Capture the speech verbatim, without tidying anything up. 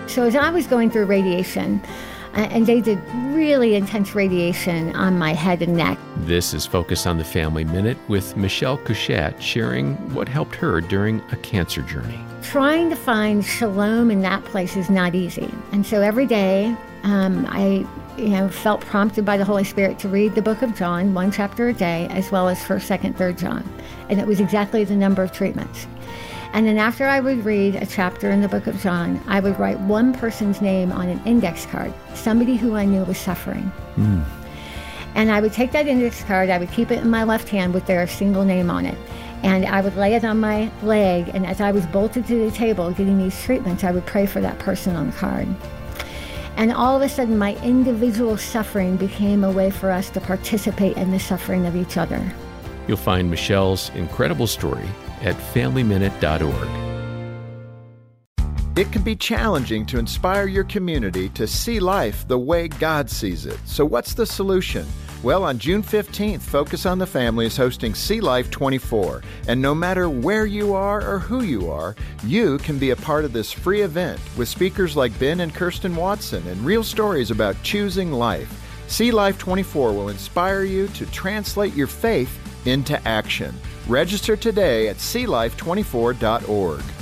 So as I was going through radiation, uh, and they did really intense radiation on my head and neck. This is Focus on the Family Minute with Michelle Couchette sharing what helped her during a cancer journey. Trying to find shalom in that place is not easy. And so every day um, I you know, felt prompted by the Holy Spirit to read the book of John, one chapter a day, as well as first, second, third John. And it was exactly the number of treatments. And then after I would read a chapter in the book of John, I would write one person's name on an index card, somebody who I knew was suffering. Mm. And I would take that index card, I would keep it in my left hand with their single name on it. And I would lay it on my leg, and as I was bolted to the table getting these treatments, I would pray for that person on the card. And all of a sudden, my individual suffering became a way for us to participate in the suffering of each other. You'll find Michelle's incredible story at family minute dot org. It can be challenging to inspire your community to see life the way God sees it. So what's the solution? Well, on June fifteenth, Focus on the Family is hosting See Life twenty-four. And no matter where you are or who you are, you can be a part of this free event with speakers like Ben and Kirsten Watson and real stories about choosing life. See Life twenty-four will inspire you to translate your faith into action. Register today at see life twenty-four dot org.